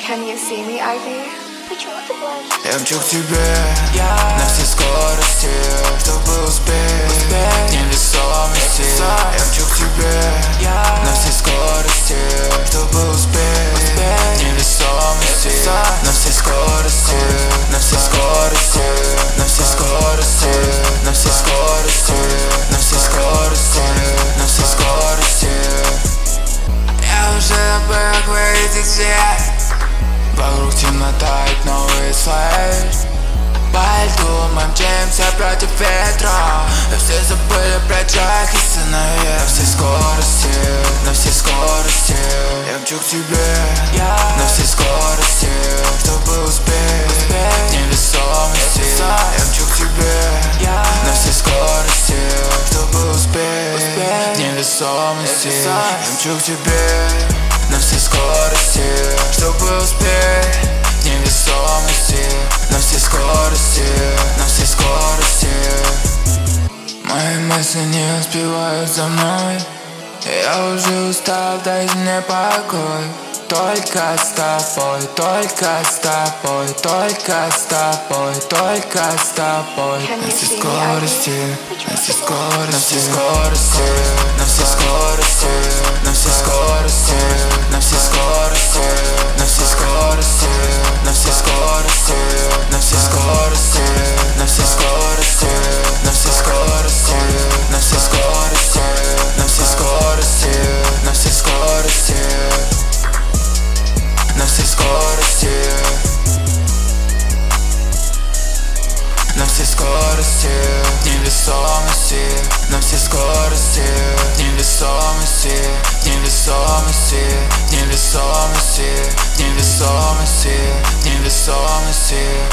Can you see me, Ivy? Почему ты плачешь? Я мчу к тебе на всей скорости, чтобы успеть невесомости. Я мчу к тебе на всей скорости, чтобы успеть невесомости. На всей скорости, на всей скорости, на всей скорости, на всей скорости, на всей скорости, на всей скорости. Я уже забыл, как выйти свет. Вокруг темнота и новый слайд. По льду мы мчимся против ветра. И все забыли про джек и сыновей. На всей скорости, на всей скорости я мчу к тебе на всей скорости, чтобы успеть невесомости. Я мчу к тебе на всей скорости, чтобы успеть невесомости. Я мчу к тебе на всей скорости, чтобы успеть невесомости. На всей скорости, на всей скорости. Мои мысли не успевают за мной. Я уже устал, дай мне покой. Только с тобой, только с тобой, только с тобой, только с тобой. На всей скорости, на всей скорости, на всей скорости, на всей скорости, на всей скорости, на всей скорости, на всей скорости, на всей скорости, на всей скорости, на всей скорости, на всей скорости, на всей скорости, на всей скорости, на всей скорости. На всей скорости, на всей скорости, невесомости. На всей скорости, невесомости, невесомости, невесомости, невесомости, невесомости.